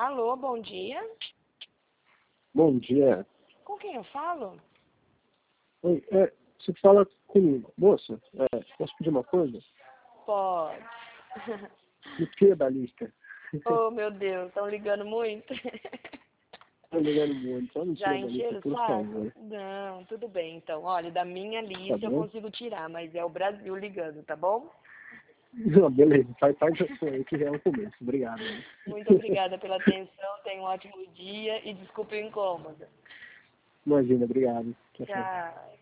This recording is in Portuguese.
Alô, bom dia. Bom dia. Com quem eu falo? Oi, você fala comigo. Moça, posso pedir uma coisa? Pode. Me tira da lista. Oh, meu Deus, estão ligando muito? Tô ligando muito, só me Já tira da lista, encheram o por saco? favor. Não, tudo bem, então. Olha, da minha lista eu bom? consigo tirar, mas é o Brasil ligando, tá bom? Não, beleza, faz a sua aí que já é o começo. Obrigado. Né? Muito obrigada pela atenção, tenha um ótimo dia e desculpe o incômodo. Imagina, obrigado. Tchau, tchau. Tchau.